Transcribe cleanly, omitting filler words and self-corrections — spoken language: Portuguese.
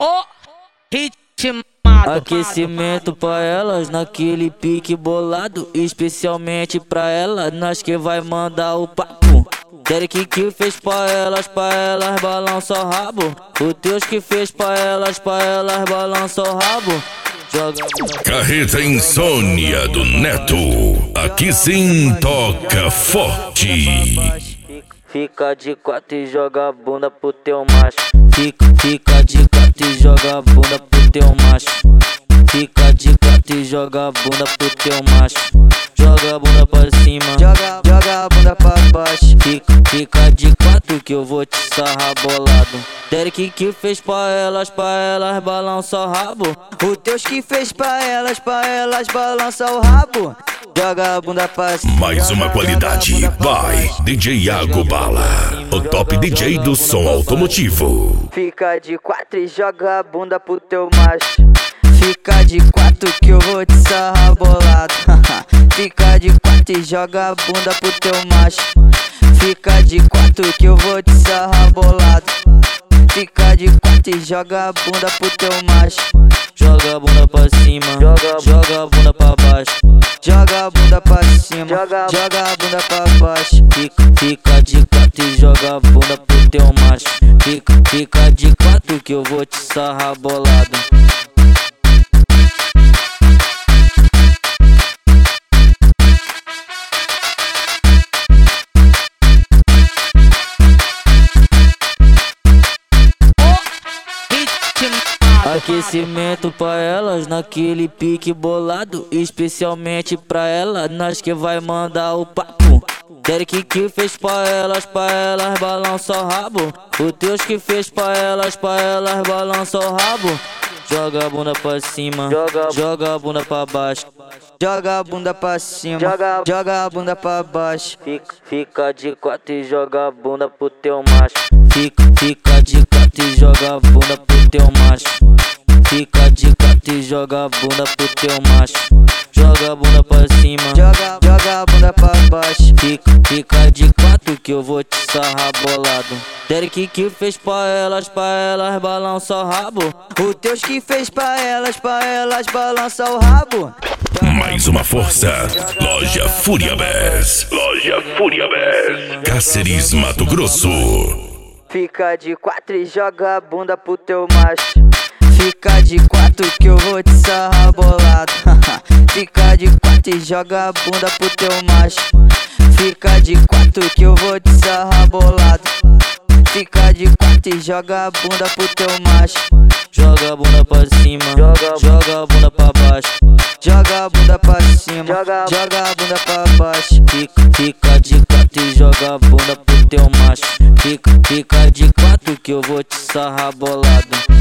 Ó, ritmado. Aquecimento pra elas naquele pique bolado, especialmente pra ela, nós que vai mandar o papo. Derek que fez pra elas balança o rabo. O Deus que fez pra elas balança o rabo. Joga Carreta Insônia do Neto, aqui sim toca forte. Fica de quatro e joga a bunda pro teu macho. Fica de quatro e joga a bunda pro teu macho. Fica de quatro e joga a bunda pro teu macho. Joga a bunda pra cima, joga a bunda pra baixo. Fica de quatro que eu vou te sarrar bolado. Derek que fez pra elas balança o rabo. O Deus que fez pra elas balança o rabo. Joga a bunda pra cima. Mais uma qualidade, vai, DJ Iago Bala, o top DJ do som automotivo. Fica de quatro e joga a bunda pro teu macho. Fica de quatro que eu vou te sarrar bolado. Fica de quatro e joga a bunda pro teu macho. Fica de quatro que eu vou te sarrar bolado. Fica de quatro e joga a bunda pro teu macho. Joga a bunda pra cima, joga a bunda pra baixo. Joga a bunda pra cima, joga a bunda pra baixo. Fica de quatro e joga a bunda pro teu macho. Fica de quatro que eu vou te sarrar bolado. Aquecimento pra elas naquele pique bolado, especialmente pra ela, nós que vai mandar o papo. Derek que fez pra elas balança o rabo. O Deus que fez pra elas balança o rabo. Joga a bunda pra cima, joga a bunda pra baixo. Joga a bunda pra cima, joga a bunda pra baixo. Fica de quatro e joga a bunda pro teu macho. Fica de quatro e joga a bunda pro teu macho. Fica de quatro e joga a bunda pro teu macho. Joga a bunda pra cima, joga a bunda pra baixo. Fica de quatro que eu vou te sarrar bolado. Derek que fez pra elas balança o rabo. O Deus que fez pra elas balança o rabo. Mais uma força, Loja Fúria Bes, Loja Fúria Bes, Cáceres, Mato Grosso. Fica de quatro e joga a bunda pro teu macho. Fica de quatro que eu vou te sarrar bolado. Fica de quatro e joga a bunda pro teu macho. Fica de quatro que eu vou te sarrar bolado. Fica de quatro e joga a bunda pro teu macho. Joga a bunda pra cima, joga a bunda pra baixo. Joga a bunda pra cima, joga a bunda pra baixo. Fica de quatro e joga a bunda pro teu macho. Fica de quatro que eu vou te sarrar bolado.